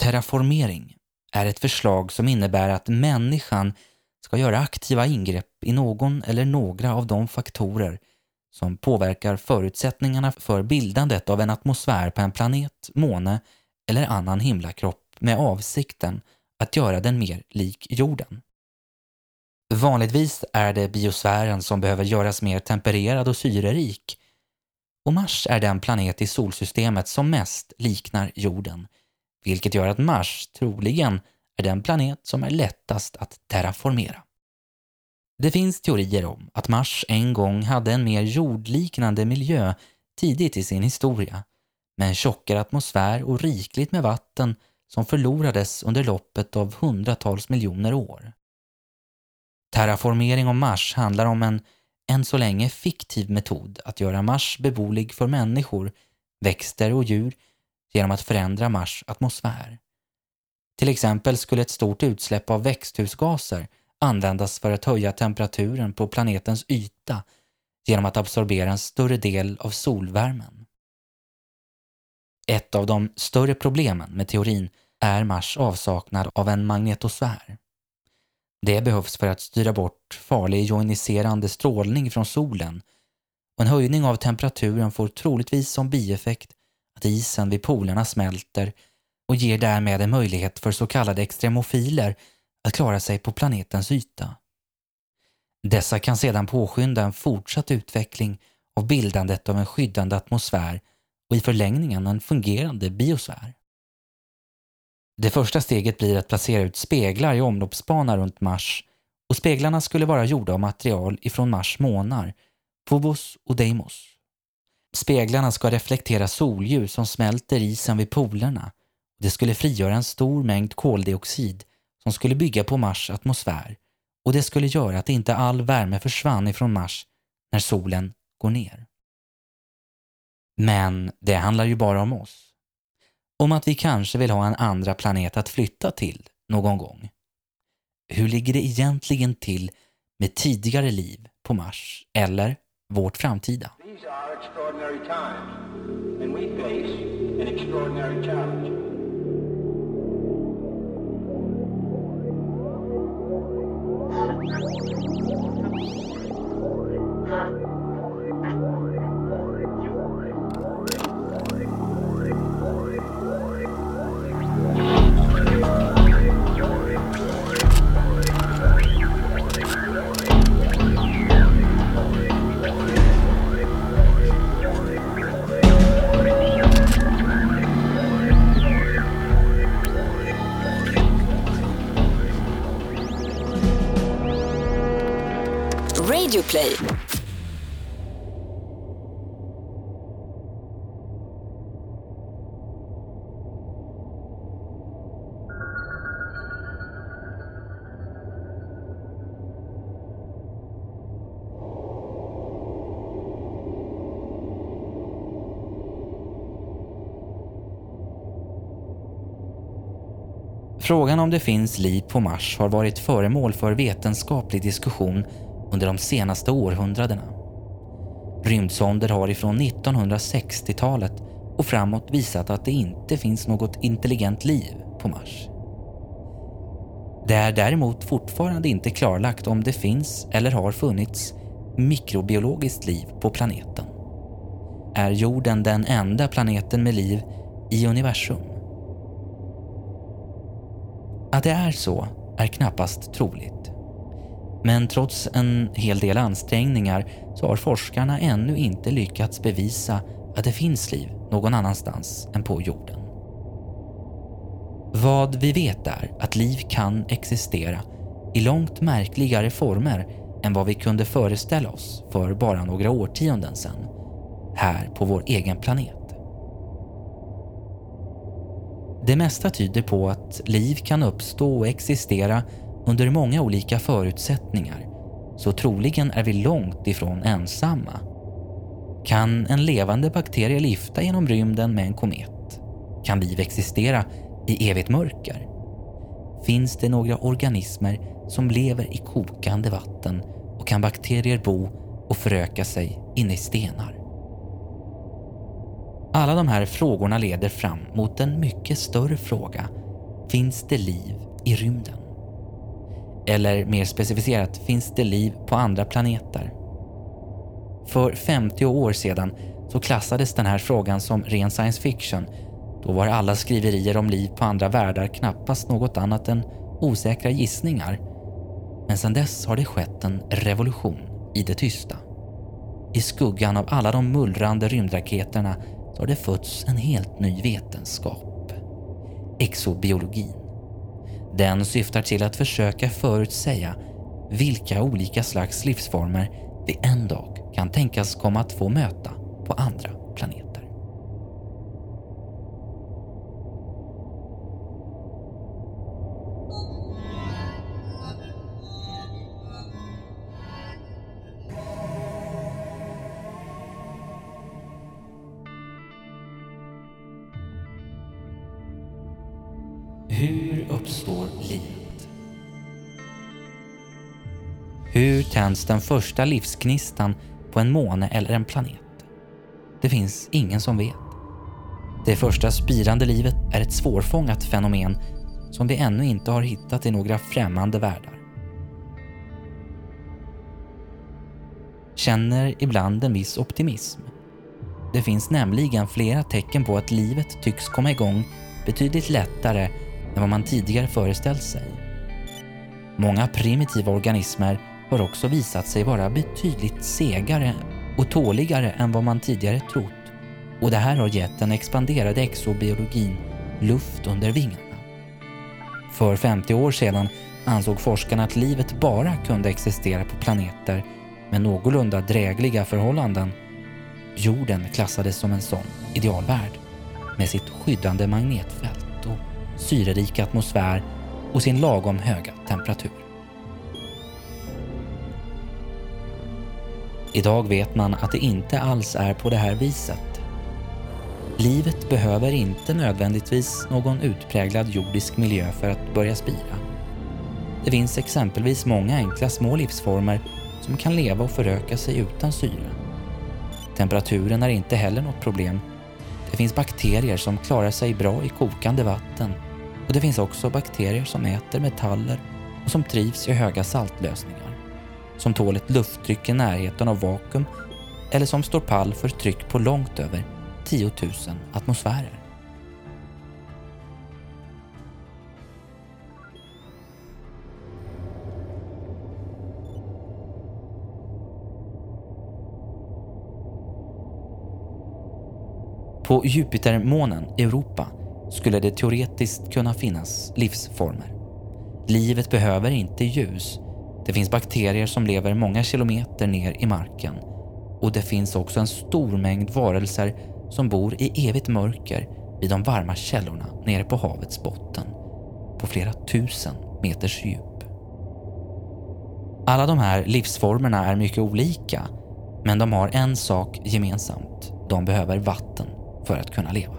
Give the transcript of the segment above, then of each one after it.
Terraformering är ett förslag som innebär att människan ska göra aktiva ingrepp i någon eller några av de faktorer som påverkar förutsättningarna för bildandet av en atmosfär på en planet, måne eller annan himlakropp med avsikten att göra den mer lik jorden. Vanligtvis är det biosfären som behöver göras mer tempererad och syrerik, och Mars är den planet i solsystemet som mest liknar jorden, vilket gör att Mars troligen är den planet som är lättast att terraformera. Det finns teorier om att Mars en gång hade en mer jordliknande miljö tidigt i sin historia, med en tjockare atmosfär och rikligt med vatten som förlorades under loppet av hundratals miljoner år. Terraformering av Mars handlar om en än så länge fiktiv metod att göra Mars beboelig för människor, växter och djur genom att förändra Mars atmosfär. Till exempel skulle ett stort utsläpp av växthusgaser användas för att höja temperaturen på planetens yta genom att absorbera en större del av solvärmen. Ett av de större problemen med teorin är Mars avsaknad av en magnetosfär. Det behövs för att styra bort farlig joniserande strålning från solen, och en höjning av temperaturen får troligtvis som bieffekt att isen vid polerna smälter och ger därmed en möjlighet för så kallade extremofiler att klara sig på planetens yta. Dessa kan sedan påskynda en fortsatt utveckling av bildandet av en skyddande atmosfär och i förlängningen en fungerande biosfär. Det första steget blir att placera ut speglar i omloppsbana runt Mars, och speglarna skulle vara gjorda av material ifrån Mars månar, Phobos och Deimos. Speglarna ska reflektera solljus som smälter isen vid polerna, och det skulle frigöra en stor mängd koldioxid som skulle bygga på Mars atmosfär, och det skulle göra att inte all värme försvann ifrån Mars när solen går ner. Men det handlar ju bara om oss. Om att vi kanske vill ha en andra planet att flytta till någon gång. Hur ligger det egentligen till med tidigare liv på Mars eller vårt framtida? These are extraordinary times, and we face an extraordinary challenge. Radioplay. Frågan om det finns liv på Mars har varit föremål för vetenskaplig diskussion under de senaste århundradena. Rymdsonder har ifrån 1960-talet och framåt visat att det inte finns något intelligent liv på Mars. Det är däremot fortfarande inte klarlagt om det finns eller har funnits mikrobiologiskt liv på planeten. Är jorden den enda planeten med liv i universum? Att det är så är knappast troligt. Men trots en hel del ansträngningar så har forskarna ännu inte lyckats bevisa att det finns liv någon annanstans än på jorden. Vad vi vet är att liv kan existera i långt märkligare former än vad vi kunde föreställa oss för bara några årtionden sedan, här på vår egen planet. Det mesta tyder på att liv kan uppstå och existera under många olika förutsättningar, så troligen är vi långt ifrån ensamma. Kan en levande bakterie lyfta genom rymden med en komet? Kan liv existera i evigt mörker? Finns det några organismer som lever i kokande vatten, och kan bakterier bo och föröka sig inne i stenar? Alla de här frågorna leder fram mot en mycket större fråga finns det liv i rymden? Eller mer specificerat, finns det liv på andra planeter? För 50 år sedan så klassades den här frågan som ren science fiction. Då var alla skriverier om liv på andra världar knappast något annat än osäkra gissningar. Men sedan dess har det skett en revolution i det tysta. I skuggan av alla de mullrande rymdraketerna så har det fötts en helt ny vetenskap. Exobiologin. Den syftar till att försöka förutsäga vilka olika slags livsformer vi en dag kan tänkas komma att få möta på andra planeter. Hur uppstår livet? Hur tänds den första livsknistan på en måne eller en planet? Det finns ingen som vet. Det första spirande livet är ett svårfångat fenomen som vi ännu inte har hittat i några främmande världar. Känner ibland en viss optimism. Det finns nämligen flera tecken på att livet tycks komma igång betydligt lättare än vad man tidigare föreställt sig. Många primitiva organismer har också visat sig vara betydligt segare och tåligare än vad man tidigare trott. Och det här har gett den expanderade exobiologin luft under vingarna. För 50 år sedan ansåg forskarna att livet bara kunde existera på planeter med någorlunda drägliga förhållanden. Jorden klassades som en sån idealvärld med sitt skyddande magnetfält och syrerik atmosfär och sin lagom höga temperatur. Idag vet man att det inte alls är på det här viset. Livet behöver inte nödvändigtvis någon utpräglad jordisk miljö för att börja spira. Det finns exempelvis många enkla små livsformer som kan leva och föröka sig utan syre. Temperaturen är inte heller något problem. Det finns bakterier som klarar sig bra i kokande vatten och det finns också bakterier som äter metaller och som trivs i höga saltlösningar, som tål ett lufttryck i närheten av vakuum eller som står pall för tryck på långt över 10 000 atmosfärer. På Jupitermånen i Europa skulle det teoretiskt kunna finnas livsformer. Livet behöver inte ljus. Det finns bakterier som lever många kilometer ner i marken. Och det finns också en stor mängd varelser som bor i evigt mörker vid de varma källorna nere på havets botten, på flera 1000 meters djup. Alla de här livsformerna är mycket olika, men de har en sak gemensamt. De behöver vatten för att kunna leva.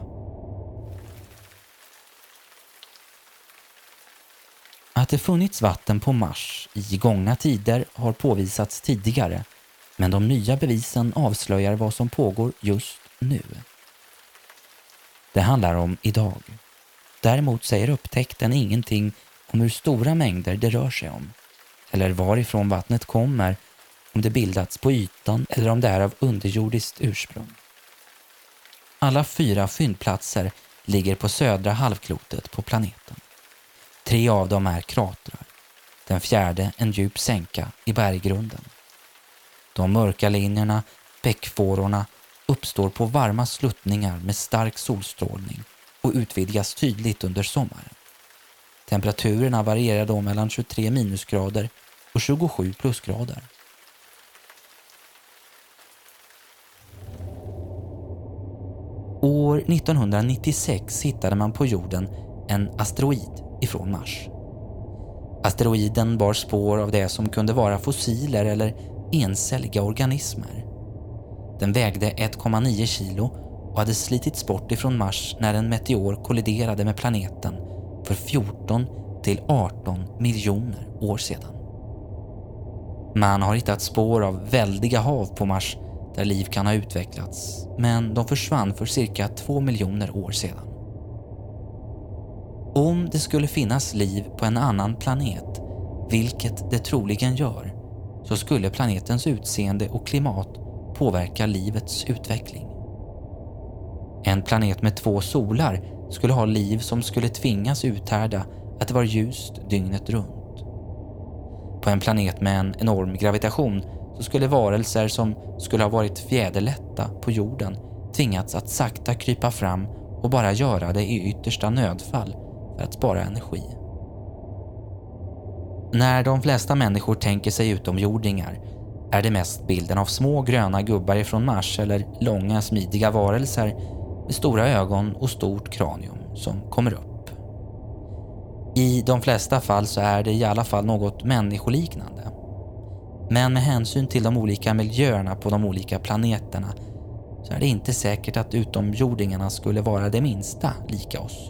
Att det funnits vatten på Mars i gångna tider har påvisats tidigare, men de nya bevisen avslöjar vad som pågår just nu. Det handlar om idag. Däremot säger upptäckten ingenting om hur stora mängder det rör sig om, eller varifrån vattnet kommer, om det bildats på ytan eller om det är av underjordiskt ursprung. Alla 4 fyndplatser ligger på södra halvklotet på planeten. 3 av dem är kratrar. Den 4:e en djup sänka i berggrunden. De mörka linjerna, bäckfårorna, uppstår på varma sluttningar med stark solstrålning och utvidgas tydligt under sommaren. Temperaturerna varierar då mellan 23 minusgrader och 27 plusgrader. År 1996 hittade man på jorden en asteroid ifrån Mars. Asteroiden bar spår av det som kunde vara fossiler eller encelliga organismer. Den vägde 1,9 kilo och hade slitits bort ifrån Mars när en meteor kolliderade med planeten för 14 till 18 miljoner år sedan. Man har hittat spår av väldiga hav på Mars där liv kan ha utvecklats, men de försvann för cirka 2 miljoner år sedan. Om det skulle finnas liv på en annan planet, vilket det troligen gör, så skulle planetens utseende och klimat påverka livets utveckling. En planet med 2 solar skulle ha liv som skulle tvingas uthärda att det var ljust dygnet runt. På en planet med en enorm gravitation så skulle varelser som skulle ha varit fjäderlätta på jorden tvingats att sakta krypa fram och bara göra det i yttersta nödfall för att spara energi. När de flesta människor tänker sig utomjordingar är det mest bilden av små gröna gubbar ifrån Mars eller långa smidiga varelser med stora ögon och stort kranium som kommer upp. I de flesta fall så är det i alla fall något människoliknande. Men med hänsyn till de olika miljöerna på de olika planeterna så är det inte säkert att utomjordingarna skulle vara det minsta lika oss.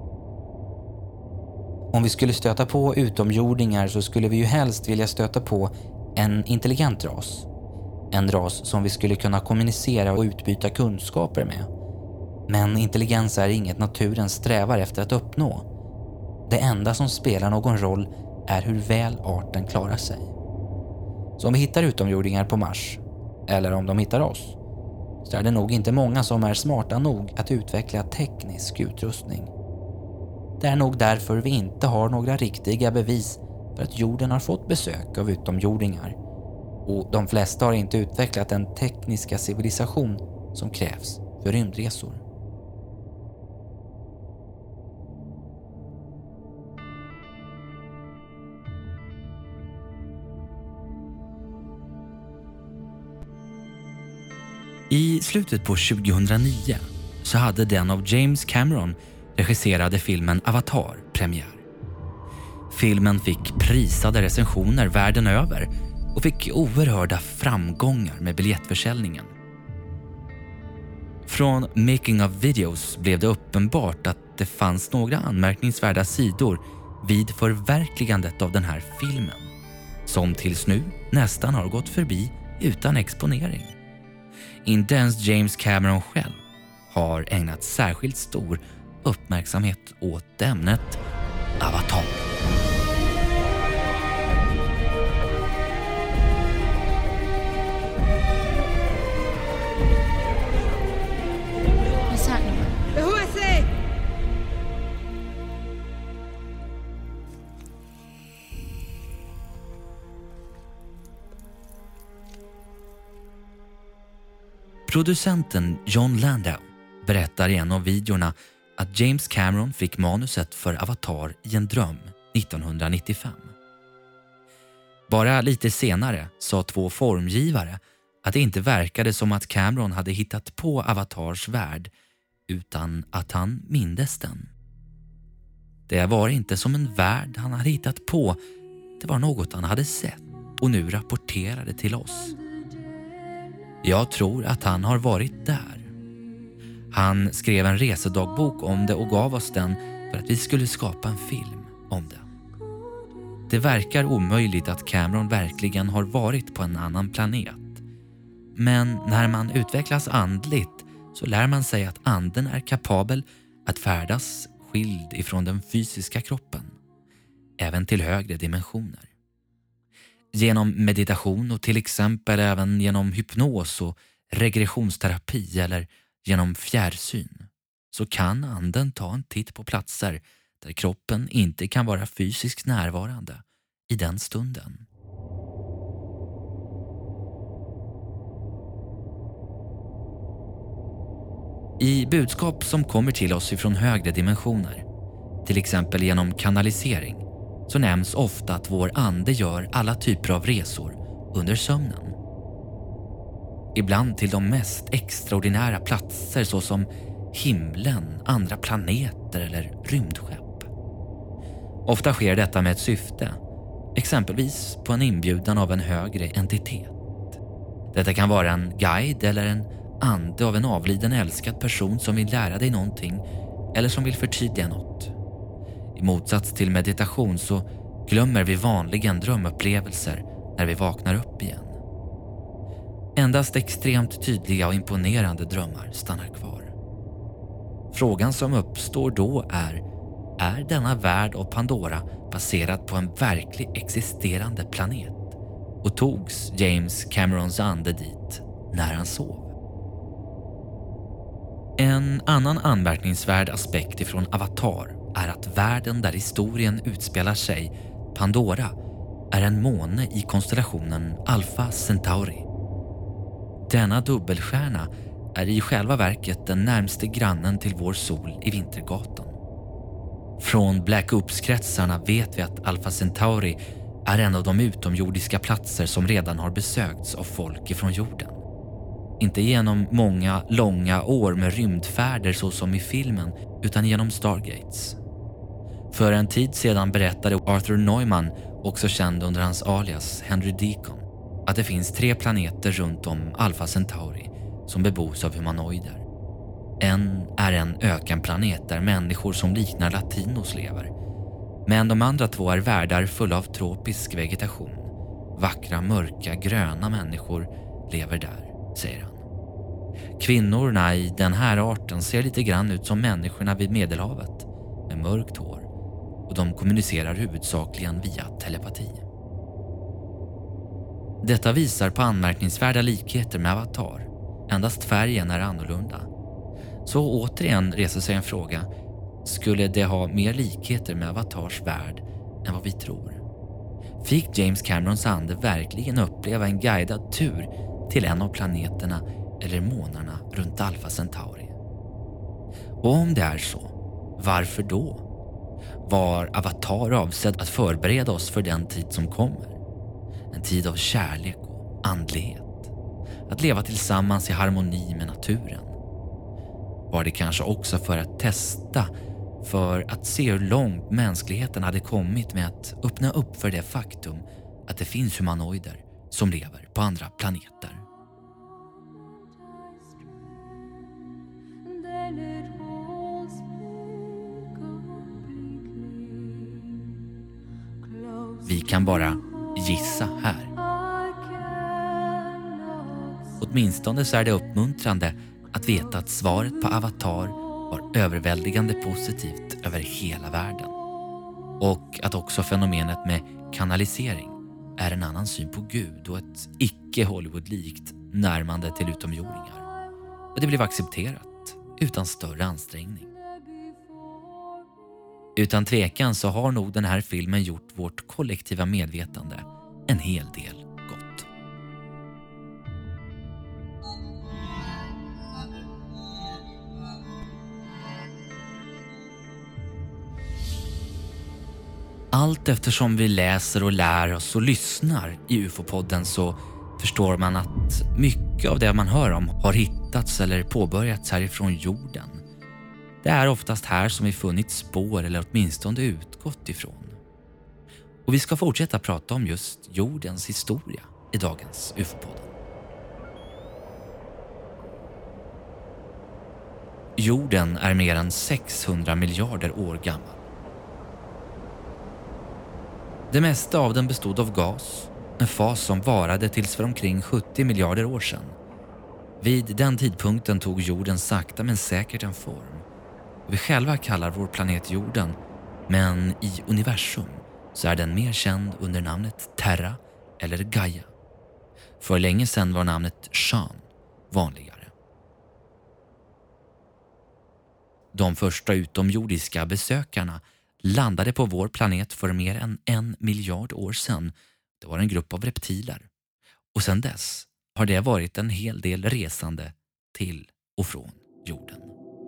Om vi skulle stöta på utomjordingar så skulle vi ju helst vilja stöta på en intelligent ras. En ras som vi skulle kunna kommunicera och utbyta kunskaper med. Men intelligens är inget naturen strävar efter att uppnå. Det enda som spelar någon roll är hur väl arten klarar sig. Så om vi hittar utomjordingar på Mars, eller om de hittar oss, så är det nog inte många som är smarta nog att utveckla teknisk utrustning. Det är nog därför vi inte har några riktiga bevis för att jorden har fått besök av utomjordingar. Och de flesta har inte utvecklat den tekniska civilisation som krävs för rymdresor. I slutet på 2009 så hade den av James Cameron regisserade filmen Avatar premiär. Filmen fick prisade recensioner världen över och fick oerhörda framgångar med biljettförsäljningen. Från making of videos blev det uppenbart att det fanns några anmärkningsvärda sidor vid förverkligandet av den här filmen, som tills nu nästan har gått förbi utan exponering. Inte ens James Cameron själv har ägnat särskilt stor uppmärksamhet åt ämnet Avatar. What's happening? Who is it? Producenten John Landau berättar i en av videorna att James Cameron fick manuset för Avatar i en dröm 1995. Bara lite senare sa 2 formgivare att det inte verkade som att Cameron hade hittat på Avatars värld utan att han mindes den. Det var inte som en värld han hade hittat på, det var något han hade sett och nu rapporterade till oss. Jag tror att han har varit där. Han skrev en resedagbok om det och gav oss den för att vi skulle skapa en film om det. Det verkar omöjligt att Cameron verkligen har varit på en annan planet. Men när man utvecklas andligt så lär man sig att anden är kapabel att färdas skild ifrån den fysiska kroppen, även till högre dimensioner. Genom meditation och till exempel även genom hypnos och regressionsterapi eller genom fjärrsyn så kan anden ta en titt på platser där kroppen inte kan vara fysiskt närvarande i den stunden. I budskap som kommer till oss ifrån högre dimensioner, till exempel genom kanalisering, så nämns ofta att vår ande gör alla typer av resor under sömnen. Ibland till de mest extraordinära platser såsom himlen, andra planeter eller rymdskepp. Ofta sker detta med ett syfte, exempelvis på en inbjudan av en högre entitet. Detta kan vara en guide eller en ande av en avliden älskad person som vill lära dig någonting eller som vill förtydliga något. I motsats till meditation så glömmer vi vanligen drömupplevelser när vi vaknar upp igen. Endast extremt tydliga och imponerande drömmar stannar kvar. Frågan som uppstår då är, är denna värld av Pandora baserad på en verklig existerande planet? Och togs James Camerons ande dit när han sov? En annan anmärkningsvärd aspekt ifrån Avatar är att världen där historien utspelar sig, Pandora, är en måne i konstellationen Alpha Centauri. Denna dubbelstjärna är i själva verket den närmaste grannen till vår sol i Vintergatan. Från Black Ops-kretsarna vet vi att Alpha Centauri är en av de utomjordiska platser som redan har besökts av folk ifrån jorden. Inte genom många, långa år med rymdfärder så som i filmen, utan genom Stargates. För en tid sedan berättade Arthur Neumann, också känd under hans alias Henry Deacon, att det finns 3 planeter runt om Alpha Centauri som bebos av humanoider. En är en ökenplanet där människor som liknar latinos lever. Men de andra 2 är världar fulla av tropisk vegetation. Vackra, mörka, gröna människor lever där, säger han. Kvinnorna i den här arten ser lite grann ut som människorna vid Medelhavet med mörkt hår, och de kommunicerar huvudsakligen via telepati. Detta visar på anmärkningsvärda likheter med Avatar. Endast färgen är annorlunda. Så återigen reser sig en fråga: skulle det ha mer likheter med Avatars värld än vad vi tror? Fick James Camerons ande verkligen uppleva en guidad tur till en av planeterna eller månarna runt Alpha Centauri? Och om det är så, varför då? Var Avatar avsedd att förbereda oss för den tid som kommer? En tid av kärlek och andlighet. Att leva tillsammans i harmoni med naturen. Var det kanske också för att testa, för att se hur långt mänskligheten hade kommit med att öppna upp för det faktum att det finns humanoider som lever på andra planeter? Vi kan bara gissa här. Åtminstone så är det uppmuntrande att veta att svaret på Avatar var överväldigande positivt över hela världen. Och att också fenomenet med kanalisering är en annan syn på Gud och ett icke-Hollywood-likt närmande till utomjordingar. Och det blev accepterat utan större ansträngning. Utan tvekan så har nog den här filmen gjort vårt kollektiva medvetande en hel del gott. Allt eftersom vi läser och lär oss och lyssnar i UFO-podden så förstår man att mycket av det man hör om har hittats eller påbörjats härifrån jorden. Det är oftast här som vi funnit spår eller åtminstone utgått ifrån. Och vi ska fortsätta prata om just jordens historia i dagens UFO-podden. Jorden är mer än 600 miljarder år gammal. Det mesta av den bestod av gas, en fas som varade tills för omkring 70 miljarder år sedan. Vid den tidpunkten tog jorden sakta men säkert en form. Vi själva kallar vår planet jorden, men i universum så är den mer känd under namnet Terra eller Gaia. För länge sedan var namnet Shan vanligare. De första utomjordiska besökarna landade på vår planet för mer än 1 miljard år sedan. Det var en grupp av reptiler. Och sedan dess har det varit en hel del resande till och från jorden.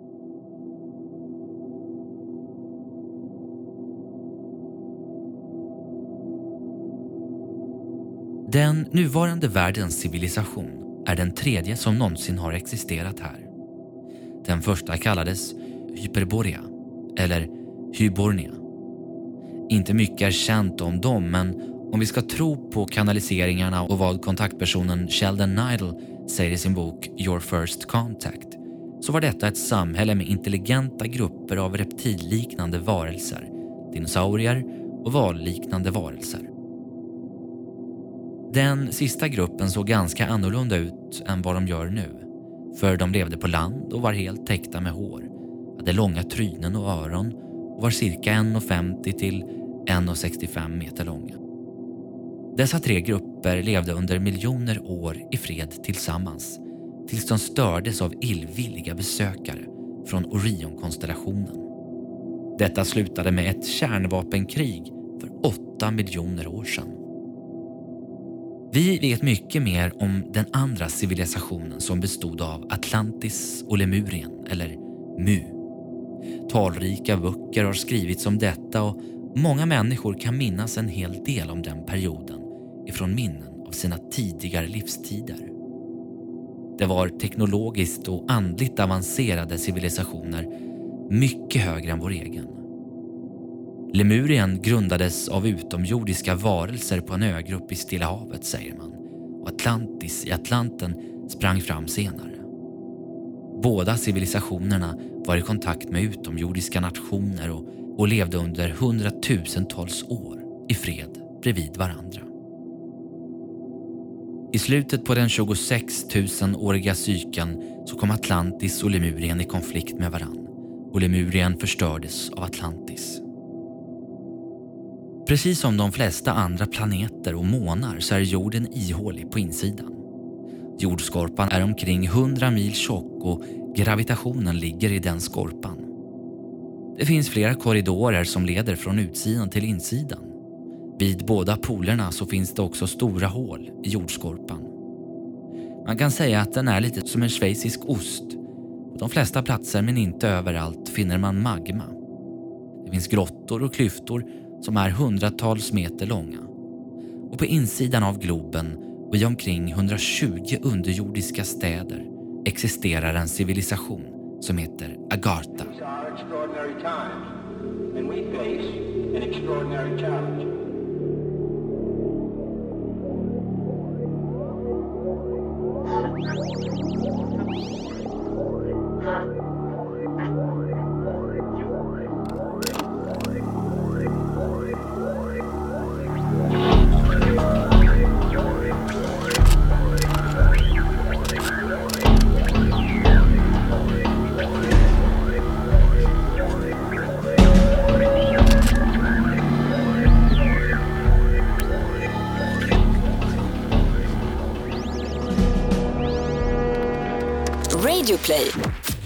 Den nuvarande världens civilisation är den 3:e som någonsin har existerat här. Den första kallades Hyperborea eller Hybornia. Inte mycket är känt om dem, men om vi ska tro på kanaliseringarna och vad kontaktpersonen Sheldon Neidl säger i sin bok Your First Contact, så var detta ett samhälle med intelligenta grupper av reptilliknande varelser, dinosaurier och valliknande varelser. Den sista gruppen såg ganska annorlunda ut än vad de gör nu, för de levde på land och var helt täckta med hår, hade långa trynen och öron och var cirka 1,50 till 1,65 meter långa. Dessa 3 grupper levde under miljoner år i fred tillsammans tills de stördes av illvilliga besökare från Orion-konstellationen. Detta slutade med ett kärnvapenkrig för 8 miljoner år sedan. Vi vet mycket mer om den andra civilisationen som bestod av Atlantis och Lemurien, eller Mu. Talrika böcker har skrivits om detta och många människor kan minnas en hel del om den perioden ifrån minnen av sina tidigare livstider. Det var teknologiskt och andligt avancerade civilisationer mycket högre än vår egen. Lemurien grundades av utomjordiska varelser på en ögrupp i Stilla havet, säger man, och Atlantis i Atlanten sprang fram senare. Båda civilisationerna var i kontakt med utomjordiska nationer och levde under 100-tusentals år i fred bredvid varandra. I slutet på den 26 000-åriga cykeln så kom Atlantis och Lemurien i konflikt med varann och Lemurien förstördes av Atlantis. Precis som de flesta andra planeter och månar så är jorden ihålig på insidan. Jordskorpan är omkring 100 mil tjock och gravitationen ligger i den skorpan. Det finns flera korridorer som leder från utsidan till insidan. Vid båda polerna så finns det också stora hål i jordskorpan. Man kan säga att den är lite som en schweizisk ost. På de flesta platser men inte överallt finner man magma. Det finns grottor och klyftor som är hundratals meter långa. Och på insidan av globen och i omkring 120 underjordiska städer existerar en civilisation som heter Agartha. These are extraordinary times, and we face an extraordinary challenge. Radio Play.